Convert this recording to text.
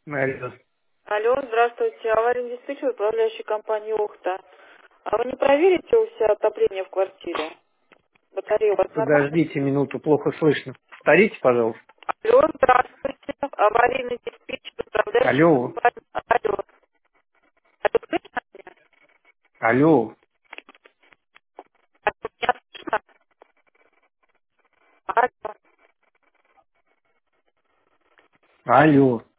Алло. Алло, здравствуйте. Аварийный диспетчер, управляющий компанией «Охта». А вы не проверите у себя отопление в квартире? Батарея у вас нормально? Подождите минуту, плохо слышно. Повторите, пожалуйста. Алло, здравствуйте. Аварийный диспетчер, управляющий Алло. компанией... Алло. Алло, слышно меня? Алло. Алло, меня слышно? Алло. Алло.